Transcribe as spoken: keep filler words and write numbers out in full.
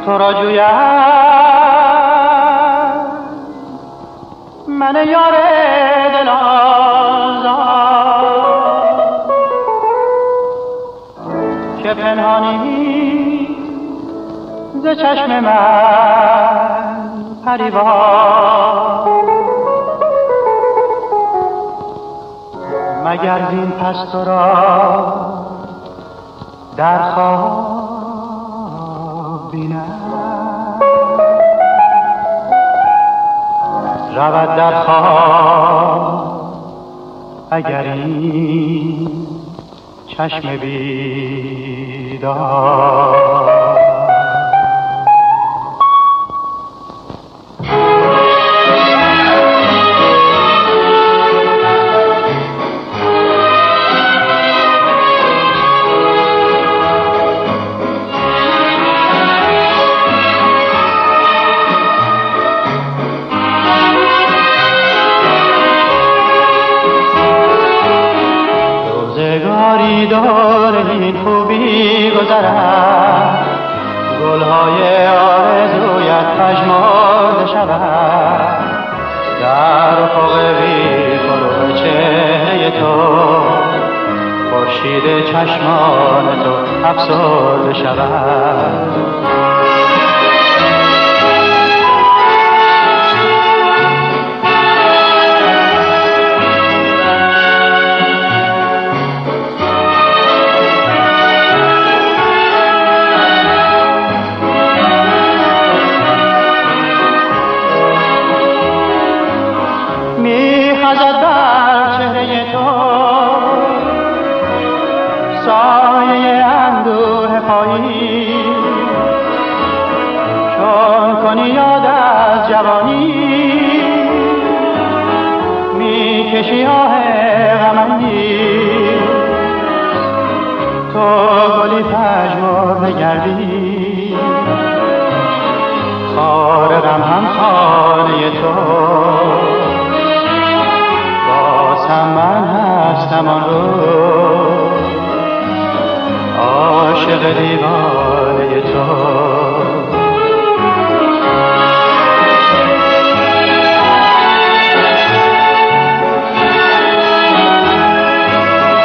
تو را جویم من یار دل آزاد که پنهانی ز چشم من پریوان مگر زین پس تو را در خواب بینم رود در خواب اگر این چشم بیدار. دور این خوبی گذرد گلهای آرزویت پژمرده شود در افق بی فروغ چهره تو خورشید چشمان تو افسرده شود. میخزد بر چهره تو سایه اندوه پایی چون کنی یاد از جوانی میکشی آه غمندی تو گلی پژمرده گردی